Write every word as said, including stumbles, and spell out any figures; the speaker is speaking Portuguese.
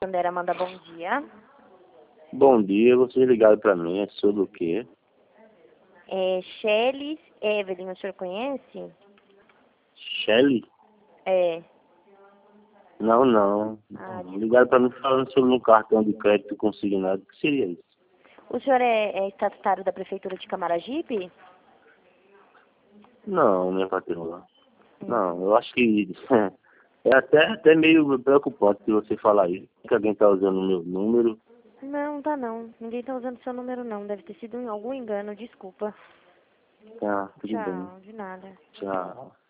Sandera manda bom dia. Bom dia, vocês ligaram pra mim, é sobre o quê? É Shelly Evelyn, o senhor conhece? Shelly? É. Não, não. Ah, não. Ligaram pra mim falando sobre um cartão de crédito consignado. O que seria isso? o senhor é, é estatutário da Prefeitura de Camaragibe? Não, minha patroa. Hum. Não, eu acho que é até, até meio preocupante você falar isso. Que alguém tá usando o meu número. Não, tá não. Ninguém tá usando seu número não. Deve ter sido algum engano, desculpa. Tá, tudo bem. Tchau, de nada. Tchau.